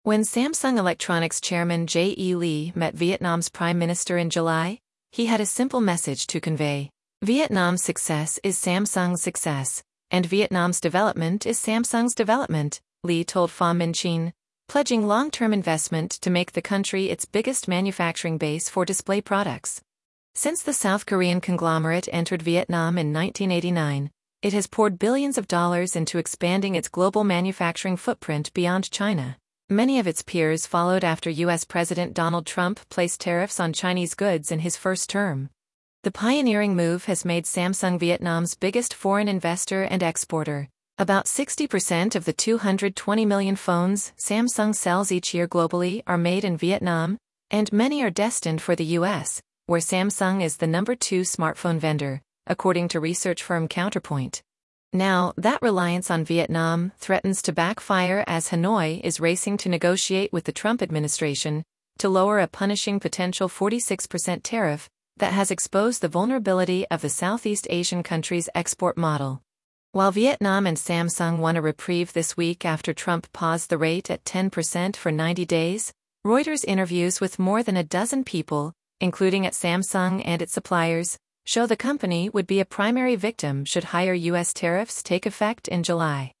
When Samsung Electronics chairman J.E. Lee met Vietnam's prime minister in July, he had a simple message to convey. Vietnam's success is Samsung's success, and Vietnam's development is Samsung's development, Lee told Pham Minh Chinh, pledging long-term investment to make the country its biggest manufacturing base for display products. Since the South Korean conglomerate entered Vietnam in 1989, it has poured billions of dollars into expanding its global manufacturing footprint beyond China. Many of its peers followed after U.S. President Donald Trump placed tariffs on Chinese goods in his first term. The pioneering move has made Samsung Vietnam's biggest foreign investor and exporter. About 60% of the 220 million phones Samsung sells each year globally are made in Vietnam, and many are destined for the U.S., where Samsung is the number 2 smartphone vendor, according to research firm Counterpoint. Now, that reliance on Vietnam threatens to backfire as Hanoi is racing to negotiate with the Trump administration to lower a punishing potential 46% tariff that has exposed the vulnerability of the Southeast Asian country's export model. While Vietnam and Samsung won a reprieve this week after Trump paused the rate at 10% for 90 days, Reuters interviews with more than a dozen people, including at Samsung and its suppliers, show the company would be a primary victim should higher U.S. tariffs take effect in July.